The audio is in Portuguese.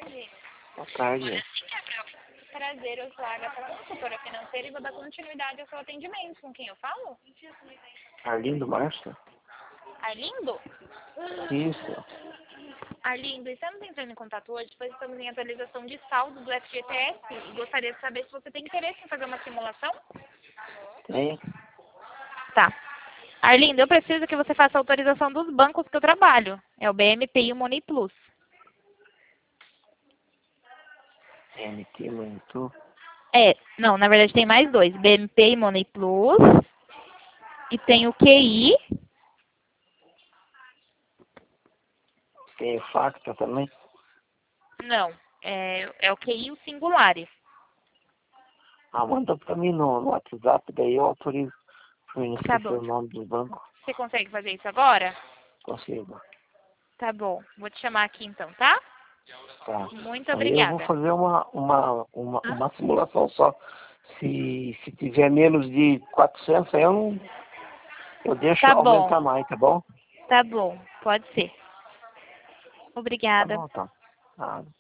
tarde. Boa tarde. Prazer, eu sou a Agatha, consultora financeira, e vou dar continuidade ao seu atendimento. Com quem eu falo? Arlindo Márcio? Arlindo? Isso. Arlindo, estamos entrando em contato hoje, pois estamos em atualização de saldo do FGTS e gostaria de saber se você tem interesse em fazer uma simulação. Tem? Tá. Arlindo, eu preciso que você faça a autorização dos bancos que eu trabalho. É o BMP e o Money Plus. MT, muito. Não, na verdade tem mais dois. BMP e Money Plus. E tem o QI. Tem o Facta também? Não, é o QI e o Singulares. Ah, manda pra mim no WhatsApp, daí eu autorizo. Pra mim Tá esquecer bom. o nome do banco. Você consegue fazer isso agora? Consigo. Tá bom. Vou te chamar aqui então, tá? Tá. Muito Aí eu vou obrigada. fazer uma simulação só. Se tiver menos de 400, aí eu deixo Tá bom. aumentar mais, tá bom? Tá bom. Pode ser. Tá Obrigada. bom, tá. Ah,